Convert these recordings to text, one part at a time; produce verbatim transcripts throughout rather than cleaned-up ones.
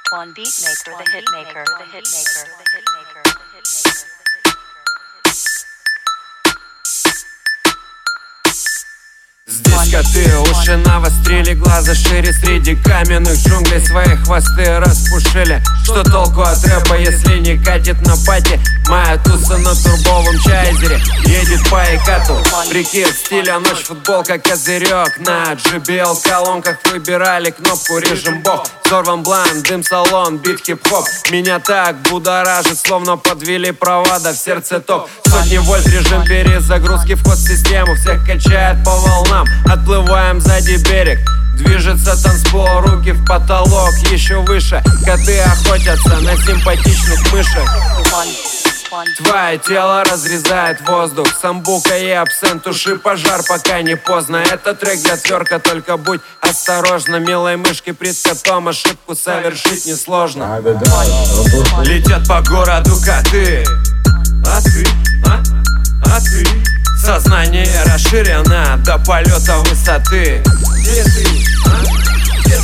One beat maker, the hit maker, the hit maker, the hit maker, the hit maker. Здесь коты, уши навострили, глаза шире. Среди каменных джунглей свои хвосты распушили. Что толку от рэпа, если не катит на пати? Моя туса на турбовом чайзере едет по Икату. Прикид стиля, ночь, футболка, козырек. На джи би эл колонках выбирали кнопку режим бог. Взорван блан, дым салон, бит хип-хоп. Меня так будоражит, словно подвели провода в сердце ток. Сотни вольт, режим перезагрузки, вход в систему. Всех качает по волнам, отплываем сзади берег. Движется танцпол, руки в потолок, еще выше. Коты охотятся на симпатичных мышек. Твое тело разрезает воздух. Самбука и абсент, туши пожар, пока не поздно. Это трек для тверка, только будь осторожна. Милой мышке пред котом ошибку совершить несложно. Летят по городу коты. А ты, а? А ты? Сознание расширено до полета высоты. Где ты, а? Где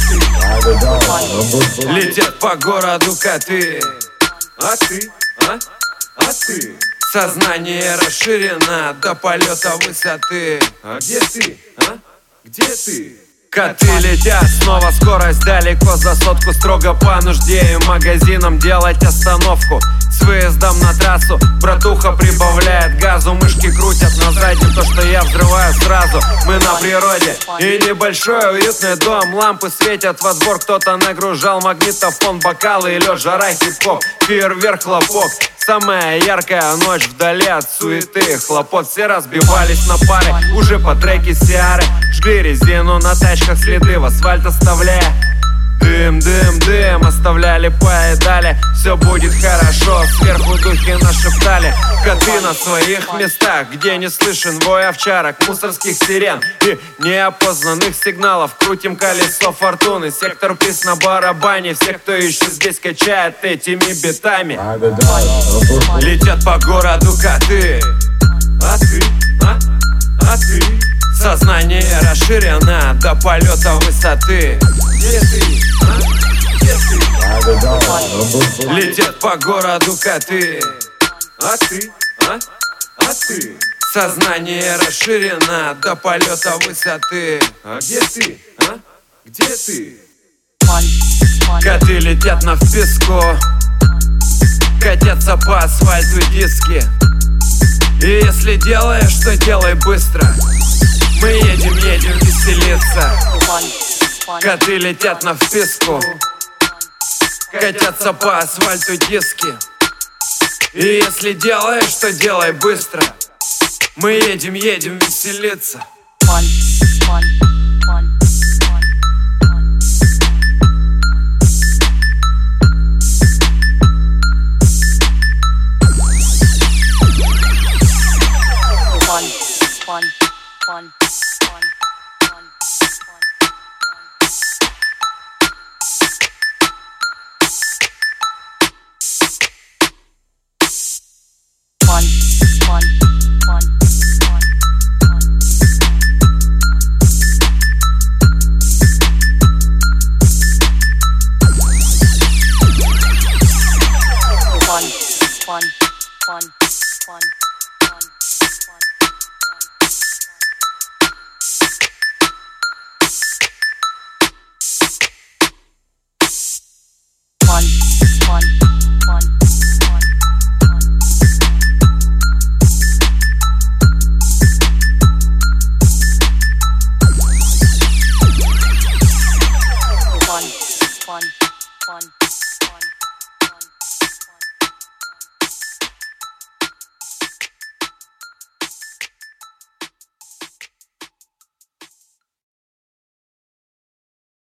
ты? Летят по городу коты. А ты, а? А ты? Сознание расширено до полета высоты. А где ты, а? Где ты? Коты летят, снова скорость далеко за сотку. Строго по нужде и магазинам делать остановку. С выездом на трассу братуха прибавляет газу. Мышки крутят на сзади то, что я взрываю сразу. Мы на природе и небольшой уютный дом. Лампы светят во двор, кто-то нагружал магнитофон. Бокалы и лед, жара, хип-хоп, фейерверк, хлопок. Самая яркая ночь вдали от суеты. Хлопот, все разбивались на пары, уже по треке Сиары. Жгли резину на тачках, следы в асфальт оставляя. Дым, дым, дым, оставляли, поедали. Все будет хорошо, сверху духи нашептали. Коты на своих местах, где не слышен вой овчарок, мусорских сирен и неопознанных сигналов. Крутим колесо фортуны, сектор приз на барабане. Всех, кто еще здесь, качает этими битами. Летят по городу коты. А ты, а? А ты? Сознание расширено до полета высоты. Где ты, а? Где ты? Летят по городу коты. А ты, а? А ты? Сознание расширено до полета высоты. А где ты, а? Где ты? Коты летят на вписку, катятся по асфальту диски. И если делаешь, то делай быстро. Мы едем, едем веселиться. Коты летят на вписку, катятся по асфальту диски. И если делаешь, то делай быстро. Мы едем, едем веселиться. Fun, fun, fun, fun, fun, fun, fun, fun, fun. Fun, fun.